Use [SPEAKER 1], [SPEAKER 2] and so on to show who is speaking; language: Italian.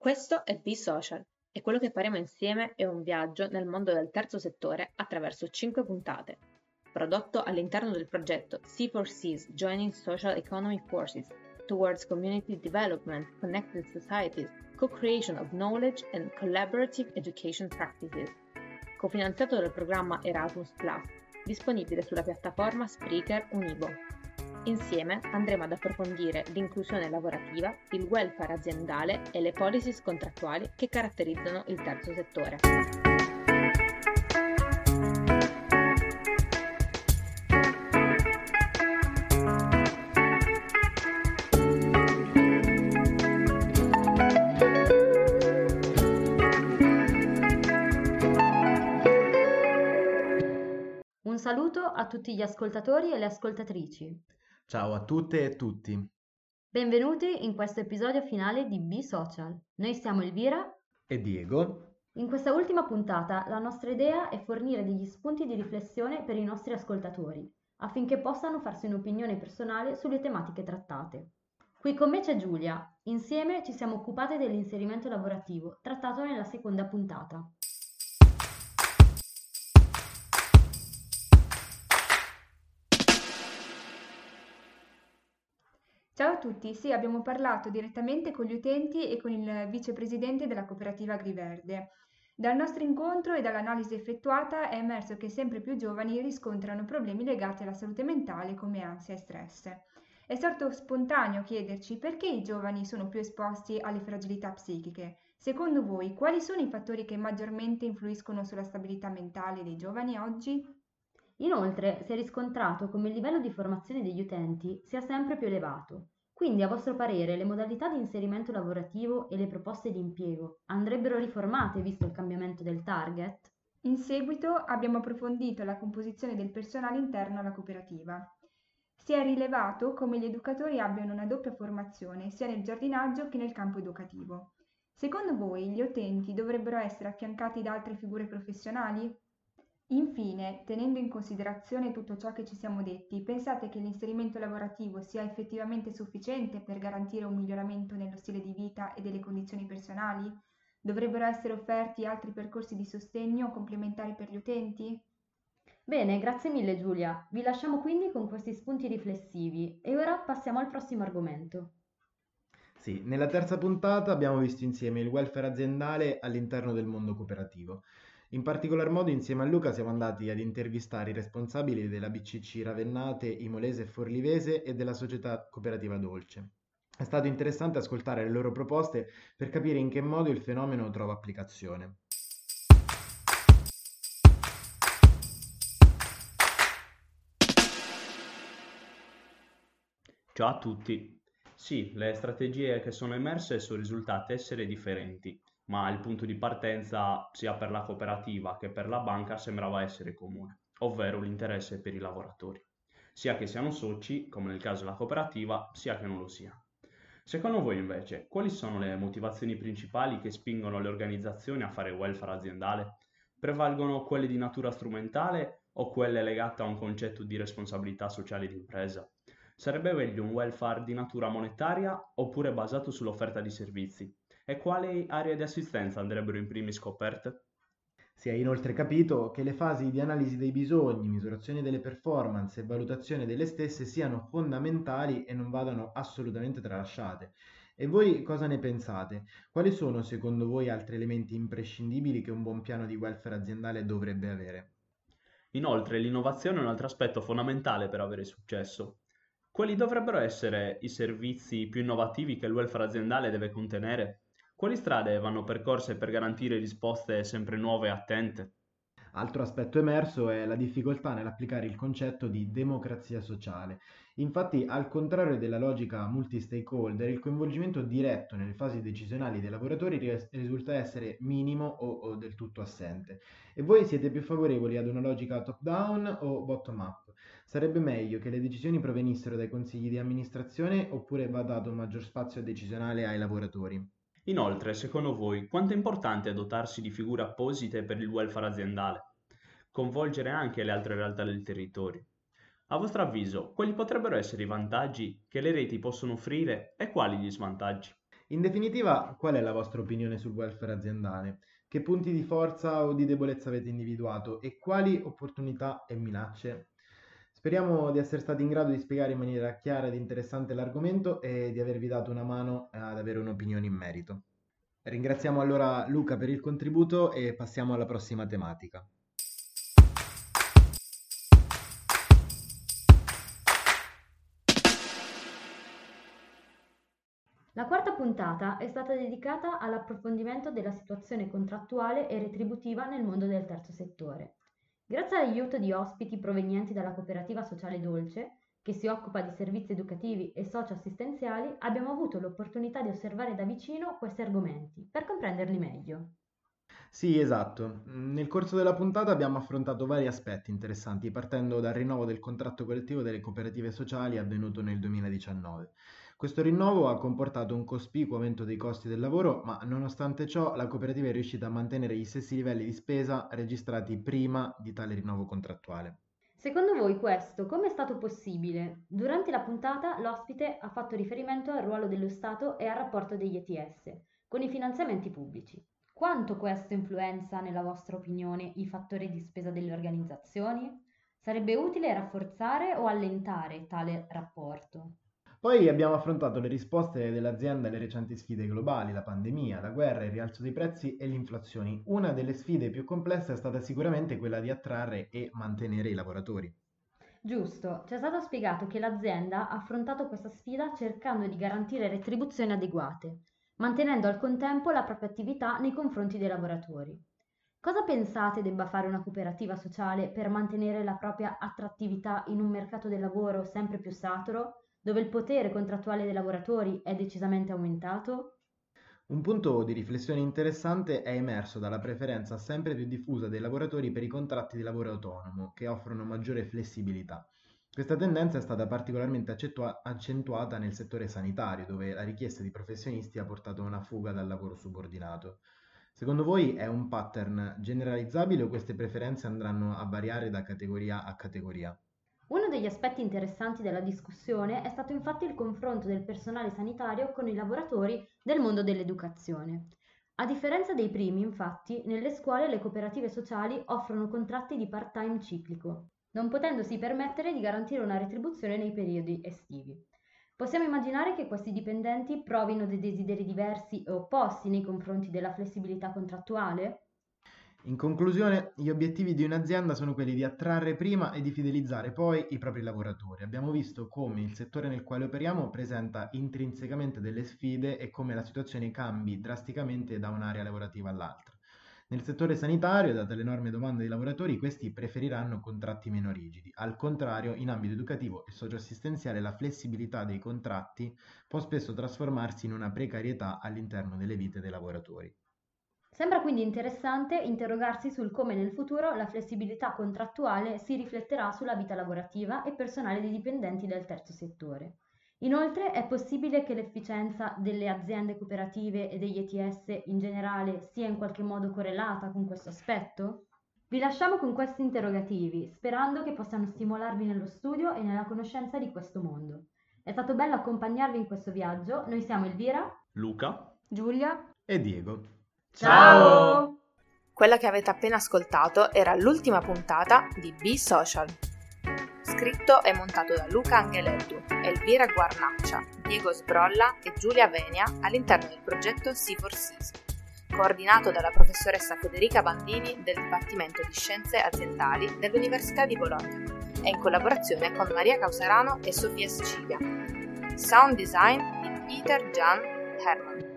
[SPEAKER 1] Questo è Be Social e quello che faremo insieme è un viaggio nel mondo del terzo settore attraverso 5 puntate. Prodotto all'interno del progetto C4Cs Joining Social Economy Forces Towards Community Development, Connected Societies, Co-Creation of Knowledge and Collaborative Education Practices, cofinanziato dal programma Erasmus+, disponibile sulla piattaforma Spreaker Univo. Insieme andremo ad approfondire l'inclusione lavorativa, il welfare aziendale e le policies contrattuali che caratterizzano il terzo settore.
[SPEAKER 2] Un saluto a tutti gli ascoltatori e le ascoltatrici.
[SPEAKER 3] Ciao a tutte e tutti.
[SPEAKER 2] Benvenuti in questo episodio finale di Be Social. Noi siamo Elvira
[SPEAKER 3] E Diego.
[SPEAKER 2] In questa ultima puntata la nostra idea è fornire degli spunti di riflessione per i nostri ascoltatori, affinché possano farsi un'opinione personale sulle tematiche trattate. Qui con me c'è Giulia. Insieme ci siamo occupate dell'inserimento lavorativo, trattato nella seconda puntata.
[SPEAKER 4] Ciao a tutti, sì, abbiamo parlato direttamente con gli utenti e con il vicepresidente della cooperativa Agriverde. Dal nostro incontro e dall'analisi effettuata è emerso che sempre più giovani riscontrano problemi legati alla salute mentale come ansia e stress. È sorto spontaneo chiederci perché i giovani sono più esposti alle fragilità psichiche. Secondo voi, quali sono i fattori che maggiormente influiscono sulla stabilità mentale dei giovani oggi?
[SPEAKER 2] Inoltre si è riscontrato come il livello di formazione degli utenti sia sempre più elevato. Quindi, a vostro parere, le modalità di inserimento lavorativo e le proposte di impiego andrebbero riformate visto il cambiamento del target?
[SPEAKER 4] In seguito abbiamo approfondito la composizione del personale interno alla cooperativa. Si è rilevato come gli educatori abbiano una doppia formazione sia nel giardinaggio che nel campo educativo. Secondo voi gli utenti dovrebbero essere affiancati da altre figure professionali? Infine, tenendo in considerazione tutto ciò che ci siamo detti, pensate che l'inserimento lavorativo sia effettivamente sufficiente per garantire un miglioramento nello stile di vita e delle condizioni personali? Dovrebbero essere offerti altri percorsi di sostegno complementari per gli utenti?
[SPEAKER 2] Bene, grazie mille Giulia. Vi lasciamo quindi con questi spunti riflessivi e ora passiamo al prossimo argomento.
[SPEAKER 3] Sì, nella terza puntata abbiamo visto insieme il welfare aziendale all'interno del mondo cooperativo. In particolar modo insieme a Luca siamo andati ad intervistare i responsabili della BCC Ravennate, Imolese e Forlivese e della società cooperativa Dolce. È stato interessante ascoltare le loro proposte per capire in che modo il fenomeno trova applicazione.
[SPEAKER 5] Ciao a tutti. Sì, le strategie che sono emerse sono risultate essere differenti, ma il punto di partenza sia per la cooperativa che per la banca sembrava essere comune, ovvero l'interesse per i lavoratori, sia che siano soci, come nel caso della cooperativa, sia che non lo siano. Secondo voi invece, quali sono le motivazioni principali che spingono le organizzazioni a fare welfare aziendale? Prevalgono quelle di natura strumentale o quelle legate a un concetto di responsabilità sociale d'impresa? Sarebbe meglio un welfare di natura monetaria oppure basato sull'offerta di servizi? E quali aree di assistenza andrebbero in primis scoperte?
[SPEAKER 3] Si è inoltre capito che le fasi di analisi dei bisogni, misurazione delle performance e valutazione delle stesse siano fondamentali e non vadano assolutamente tralasciate. E voi cosa ne pensate? Quali sono secondo voi altri elementi imprescindibili che un buon piano di welfare aziendale dovrebbe avere?
[SPEAKER 5] Inoltre, l'innovazione è un altro aspetto fondamentale per avere successo. Quali dovrebbero essere i servizi più innovativi che il welfare aziendale deve contenere? Quali strade vanno percorse per garantire risposte sempre nuove e attente?
[SPEAKER 3] Altro aspetto emerso è la difficoltà nell'applicare il concetto di democrazia sociale. Infatti, al contrario della logica multi-stakeholder, il coinvolgimento diretto nelle fasi decisionali dei lavoratori risulta essere minimo o del tutto assente. E voi siete più favorevoli ad una logica top-down o bottom-up? Sarebbe meglio che le decisioni provenissero dai consigli di amministrazione oppure va dato maggior spazio decisionale ai lavoratori?
[SPEAKER 5] Inoltre, secondo voi, quanto è importante dotarsi di figure apposite per il welfare aziendale? Coinvolgere anche le altre realtà del territorio. A vostro avviso, quali potrebbero essere i vantaggi che le reti possono offrire e quali gli svantaggi?
[SPEAKER 3] In definitiva, qual è la vostra opinione sul welfare aziendale? Che punti di forza o di debolezza avete individuato e quali opportunità e minacce? Speriamo di essere stati in grado di spiegare in maniera chiara ed interessante l'argomento e di avervi dato una mano ad avere un'opinione in merito. Ringraziamo allora Luca per il contributo e passiamo alla prossima tematica.
[SPEAKER 2] La quarta puntata è stata dedicata all'approfondimento della situazione contrattuale e retributiva nel mondo del terzo settore. Grazie all'aiuto di ospiti provenienti dalla Cooperativa Sociale Dolce, che si occupa di servizi educativi e socio-assistenziali, abbiamo avuto l'opportunità di osservare da vicino questi argomenti per comprenderli meglio.
[SPEAKER 3] Sì, esatto. Nel corso della puntata abbiamo affrontato vari aspetti interessanti, partendo dal rinnovo del contratto collettivo delle cooperative sociali avvenuto nel 2019. Questo rinnovo ha comportato un cospicuo aumento dei costi del lavoro, ma nonostante ciò la cooperativa è riuscita a mantenere gli stessi livelli di spesa registrati prima di tale rinnovo contrattuale.
[SPEAKER 2] Secondo voi questo come è stato possibile? Durante la puntata l'ospite ha fatto riferimento al ruolo dello Stato e al rapporto degli ETS con i finanziamenti pubblici. Quanto questo influenza, nella vostra opinione, i fattori di spesa delle organizzazioni? Sarebbe utile rafforzare o allentare tale rapporto?
[SPEAKER 3] Poi abbiamo affrontato le risposte dell'azienda alle recenti sfide globali, la pandemia, la guerra, il rialzo dei prezzi e l'inflazione. Una delle sfide più complesse è stata sicuramente quella di attrarre e mantenere i lavoratori.
[SPEAKER 2] Giusto, ci è stato spiegato che l'azienda ha affrontato questa sfida cercando di garantire retribuzioni adeguate, mantenendo al contempo la propria attività nei confronti dei lavoratori. Cosa pensate debba fare una cooperativa sociale per mantenere la propria attrattività in un mercato del lavoro sempre più saturo, dove il potere contrattuale dei lavoratori è decisamente aumentato?
[SPEAKER 3] Un punto di riflessione interessante è emerso dalla preferenza sempre più diffusa dei lavoratori per i contratti di lavoro autonomo, che offrono maggiore flessibilità. Questa tendenza è stata particolarmente accentuata nel settore sanitario, dove la richiesta di professionisti ha portato a una fuga dal lavoro subordinato. Secondo voi è un pattern generalizzabile o queste preferenze andranno a variare da categoria a categoria?
[SPEAKER 2] Uno degli aspetti interessanti della discussione è stato infatti il confronto del personale sanitario con i lavoratori del mondo dell'educazione. A differenza dei primi, infatti, nelle scuole le cooperative sociali offrono contratti di part-time ciclico, non potendosi permettere di garantire una retribuzione nei periodi estivi. Possiamo immaginare che questi dipendenti provino dei desideri diversi e opposti nei confronti della flessibilità contrattuale?
[SPEAKER 3] In conclusione, gli obiettivi di un'azienda sono quelli di attrarre prima e di fidelizzare poi i propri lavoratori. Abbiamo visto come il settore nel quale operiamo presenta intrinsecamente delle sfide e come la situazione cambi drasticamente da un'area lavorativa all'altra. Nel settore sanitario, date l'enorme domanda dei lavoratori, questi preferiranno contratti meno rigidi. Al contrario, in ambito educativo e socioassistenziale la flessibilità dei contratti può spesso trasformarsi in una precarietà all'interno delle vite dei lavoratori.
[SPEAKER 2] Sembra quindi interessante interrogarsi sul come nel futuro la flessibilità contrattuale si rifletterà sulla vita lavorativa e personale dei dipendenti del terzo settore. Inoltre, è possibile che l'efficienza delle aziende cooperative e degli ETS in generale sia in qualche modo correlata con questo aspetto? Vi lasciamo con questi interrogativi, sperando che possano stimolarvi nello studio e nella conoscenza di questo mondo. È stato bello accompagnarvi in questo viaggio. Noi siamo Elvira,
[SPEAKER 5] Luca,
[SPEAKER 4] Giulia
[SPEAKER 3] E Diego.
[SPEAKER 4] Ciao!
[SPEAKER 6] Quella che avete appena ascoltato era l'ultima puntata di Be Social. Scritto e montato da Luca Angelettu, Elvira Guarnaccia, Diego Sbrolla e Giulia Venia all'interno del progetto C4Cs, coordinato dalla professoressa Federica Bandini del Dipartimento di Scienze Aziendali dell'Università di Bologna e in collaborazione con Maria Causarano e Sofia Sicilia. Sound design di Peter Jan Herman.